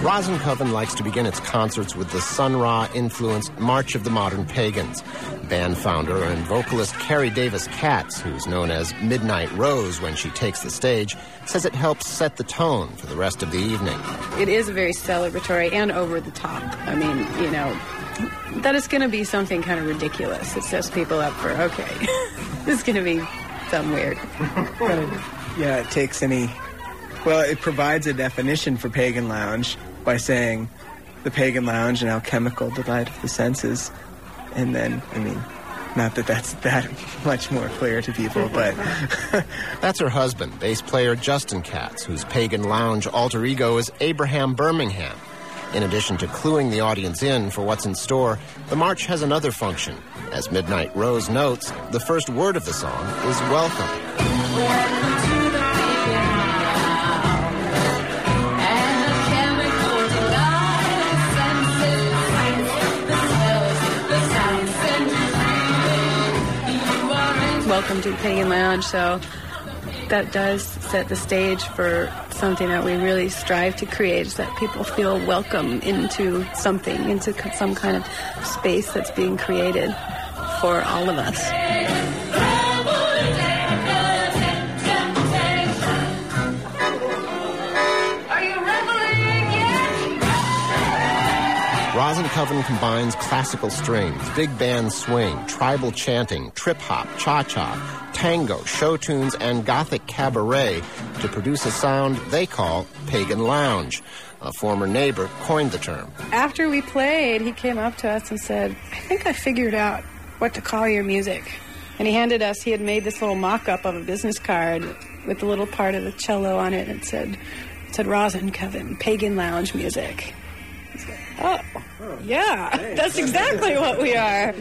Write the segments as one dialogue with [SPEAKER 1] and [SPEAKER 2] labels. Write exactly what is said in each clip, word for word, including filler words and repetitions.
[SPEAKER 1] Rosenkoven likes to begin its concerts with the Sun Ra-influenced March of the Modern Pagans. Band founder and vocalist Carrie Davis Katz, who's known as Midnight Rose when she takes the stage, says it helps set the tone for the rest of the evening.
[SPEAKER 2] It is very celebratory and over the top. I mean, you know, that it's going to be something kind of ridiculous. It sets people up for, okay, this is going to be something weird.
[SPEAKER 3] Yeah, it takes any... Well, it provides a definition for Pagan Lounge by saying the Pagan Lounge, an alchemical delight of the senses. And then, I mean, not that that's that much more clear to people, but...
[SPEAKER 1] That's her husband, bass player Justin Katz, whose Pagan Lounge alter ego is Abraham Birmingham. In addition to cluing the audience in for what's in store, the march has another function. As Midnight Rose notes, the first word of the song is welcome.
[SPEAKER 2] Welcome to the Pagan Lounge, so that does set the stage for something that we really strive to create, is that people feel welcome into something, into some kind of space that's being created for all of us.
[SPEAKER 1] Rosenkoven combines classical strings, big band swing, tribal chanting, trip-hop, cha-cha, tango, show tunes, and gothic cabaret to produce a sound they call Pagan Lounge. A former neighbor coined the term.
[SPEAKER 2] After we played, he came up to us and said, I think I figured out what to call your music. And he handed us, he had made this little mock-up of a business card with a little part of the cello on it, and it said, it said Rosenkoven, Pagan Lounge music. Oh, yeah, that's exactly what we are.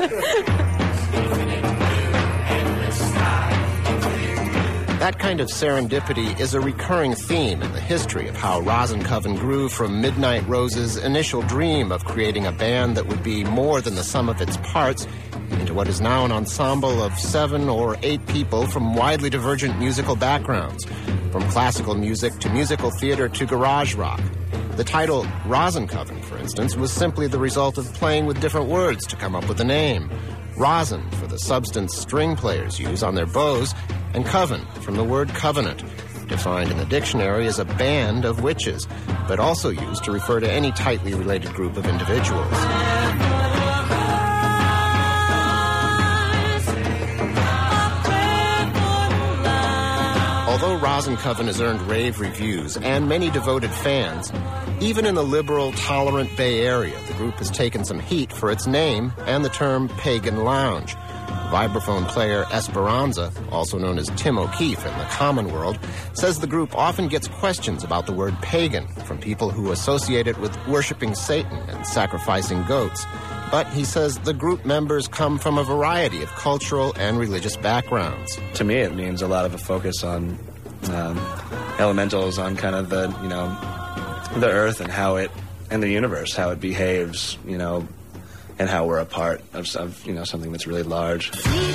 [SPEAKER 1] That kind of serendipity is a recurring theme in the history of how Rosenkoven grew from Midnight Rose's initial dream of creating a band that would be more than the sum of its parts into what is now an ensemble of seven or eight people from widely divergent musical backgrounds, from classical music to musical theater to garage rock. The title Rosenkoven, for instance, was simply the result of playing with different words to come up with a name. Rosin for the substance string players use on their bows, and coven from the word covenant, defined in the dictionary as a band of witches, but also used to refer to any tightly related group of individuals. Although Rosenkoven has earned rave reviews and many devoted fans, even in the liberal, tolerant Bay Area, the group has taken some heat for its name and the term Pagan Lounge. Vibraphone player Esperanza, also known as Tim O'Keefe in the common world, says the group often gets questions about the word pagan from people who associate it with worshiping Satan and sacrificing goats. But he says the group members come from a variety of cultural and religious backgrounds.
[SPEAKER 4] To me, it means a lot of a focus on um, elementals, on kind of the, you know, the earth and how it, and the universe, how it behaves, you know, and how we're a part of, of you know, something that's really large.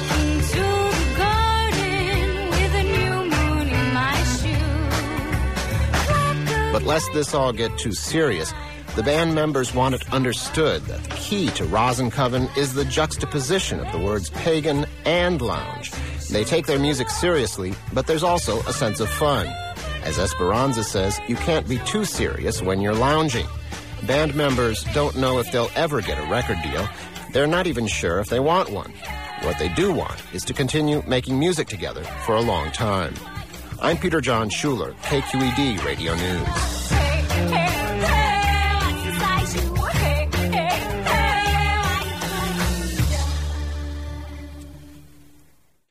[SPEAKER 1] But lest this all get too serious, the band members want it understood that the key to Rosenkoven is the juxtaposition of the words pagan and lounge. They take their music seriously, but there's also a sense of fun. As Esperanza says, you can't be too serious when you're lounging. Band members don't know if they'll ever get a record deal. They're not even sure if they want one. What they do want is to continue making music together for a long time. I'm Peter John Schuler, K Q E D Radio News.